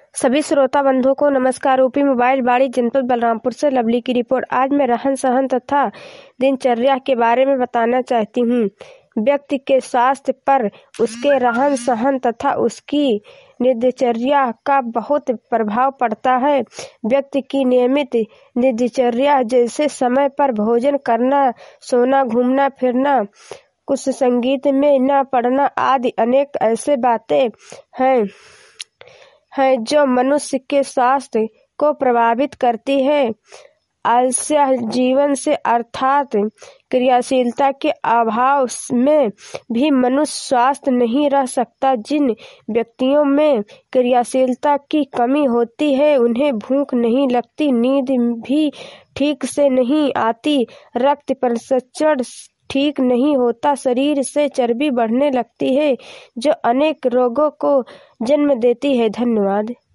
सभी श्रोता बंधुओं को नमस्कार। यूपी मोबाइल बाड़ी जनपद बलरामपुर से लवली की रिपोर्ट। आज मैं रहन सहन तथा दिनचर्या के बारे में बताना चाहती हूँ। व्यक्ति के स्वास्थ्य पर उसके रहन सहन तथा उसकी दिनचर्या का बहुत प्रभाव पड़ता है। व्यक्ति की नियमित दिनचर्या जैसे समय पर भोजन करना, सोना, घूमना फिरना, कुछ संगीत में न पड़ना आदि अनेक ऐसे बातें हैं जो मनुष्य के स्वास्थ्य को प्रभावित करती है। आलस्य जीवन से अर्थात क्रियाशीलता के अभाव में भी मनुष्य स्वस्थ नहीं रह सकता। जिन व्यक्तियों में क्रियाशीलता की कमी होती है उन्हें भूख नहीं लगती, नींद भी ठीक से नहीं आती, रक्त परिसंचरण ठीक नहीं होता, शरीर से चर्बी बढ़ने लगती है जो अनेक रोगों को जन्म देती है। धन्यवाद।